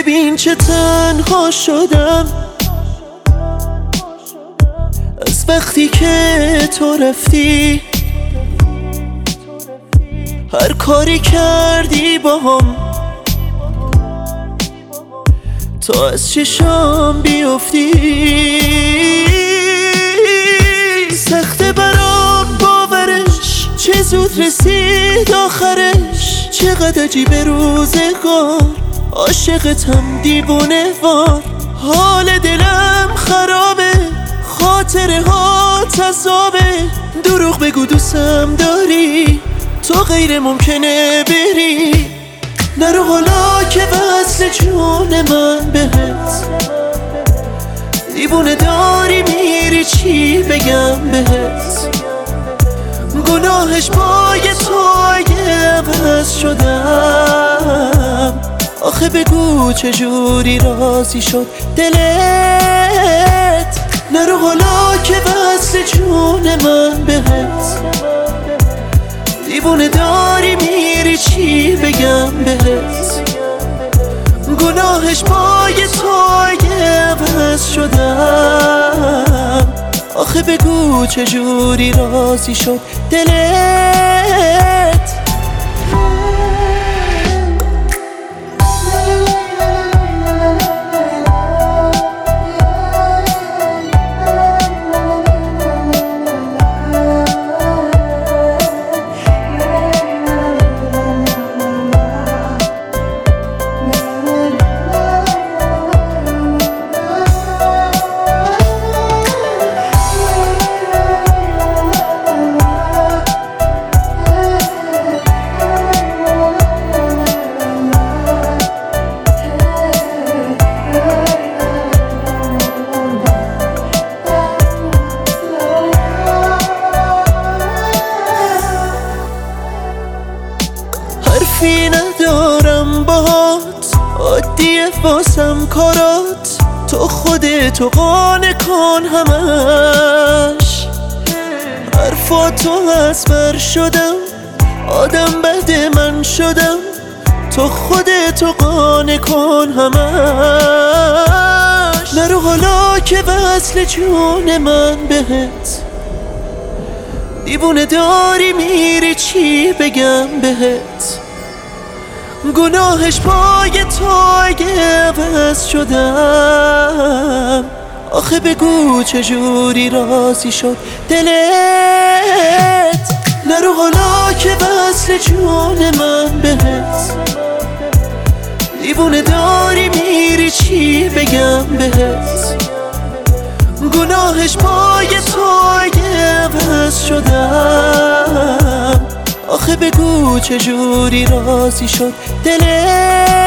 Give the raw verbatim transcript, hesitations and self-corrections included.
ببین چه تنها شدم از وقتی که تو رفتی. هر کاری کردی با هم تا از چشام بیفتی. سخته برام باورش چه زود رسید آخرش. چقدر عجیب روزگار عاشقتم دیوونه وار. حال دلم خرابه خاطره ها تذابه. دروغ بگو دوستم داری تو غیر ممکنه بری. نرو حالا که وصل جون من بهت. دیوونه داری میری چی بگم بهت. گناهش پای تو اگه عوض شدم. آخه بگو چجوری راضی شد دلت. نرو حالا که وصل جون من بهت. دیوونه داری میری چی بگم بهت. گناهش پای تو اگه عوض شدم. آخه بگو چجوری راضی شد دلت. حرفی ندارم باهات عادیه واسم کارات. تو خودتو قانع کن همش. حرفاتو از بر شدم آدم بد من شدم. تو خودتو قانع کن همش. نرو حالا که وصل جون من بهت. دیوونه داری میری چی بگم بهت. گناهش پای تو اگه عوض شدم. آخه بگو چجوری راضی شد دلت. نرو حالا که وصل جون من بهت. دیوونه داری میری چی بگم بهت. گناهش پای تو اگه عوض شدم. آخه بگو چجوری راضی شد دلت.